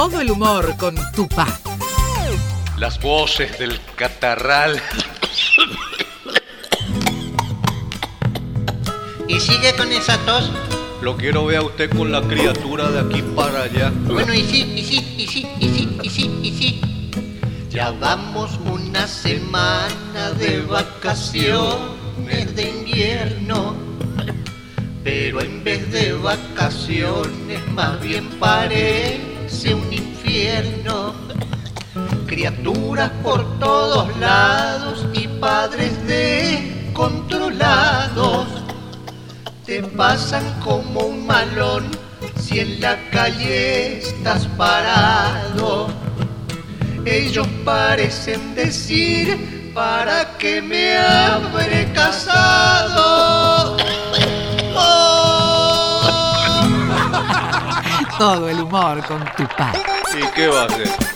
Todo el humor con Tupac. Las voces del catarral. ¿Y sigue con esa tos? Lo quiero ver a usted con la criatura de aquí para allá. Bueno, y sí. Ya vamos una semana de vacaciones de invierno, pero en vez de vacaciones más bien parece un infierno. Criaturas por todos lados y padres descontrolados te pasan como un malón si en la calle estás parado. Ellos parecen decir, ¿para qué me habré casado? Todo el humor con Tupac. ¿Y qué va a hacer?